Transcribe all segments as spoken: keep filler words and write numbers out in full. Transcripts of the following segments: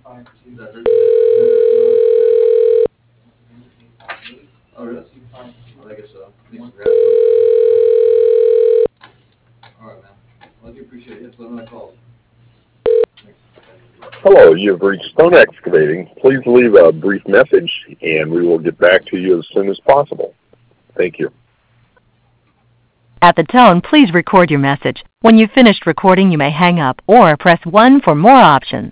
Is that her? Oh, really? Oh, I guess so. Thanks for grabbing. All right, man. Well, I do appreciate it. Just let me know I called. Hello, you've reached Stone Excavating. Please leave a brief message, and we will get back to you as soon as possible. Thank you. At the tone, please record your message. When you've finished recording, you may hang up or press one for more options.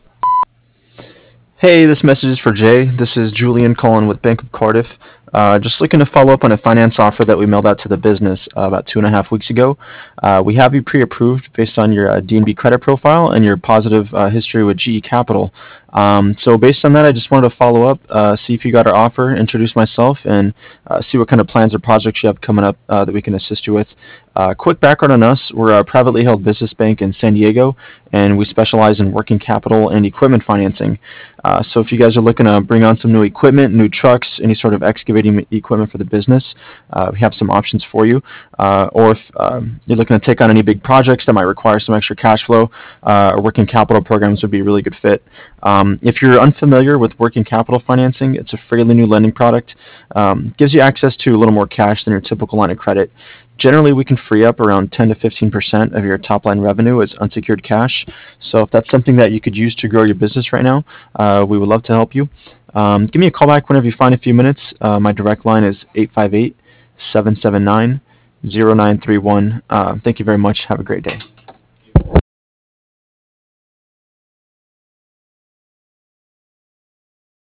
Hey, this message is for Jay. This is Julian calling with Bank of Cardiff. Uh, just looking to follow up on a finance offer that we mailed out to the business uh, about two and a half weeks ago. Uh, we have you pre-approved based on your uh, D and B credit profile and your positive uh, history with G E Capital. Um, so based on that, I just wanted to follow up, uh, see if you got our offer, introduce myself, and uh, see what kind of plans or projects you have coming up uh, that we can assist you with. Uh, quick background on us. We're a privately held business bank in San Diego, and we specialize in working capital and equipment financing. Uh, so if you guys are looking to bring on some new equipment, new trucks, any sort of excavating equipment for the business, uh, we have some options for you. Uh, or if um, you're looking to take on any big projects that might require some extra cash flow, uh, our working capital programs would be a really good fit. Um, if you're unfamiliar with working capital financing, it's a fairly new lending product. Um, gives you access to a little more cash than your typical line of credit. Generally, we can free up around ten to fifteen percent of your top-line revenue as unsecured cash. So if that's something that you could use to grow your business right now, uh, we would love to help you. Um, give me a call back whenever you find a few minutes. Uh, my direct line is eight five eight, seven seven nine, zero nine three one. Uh, thank you very much. Have a great day.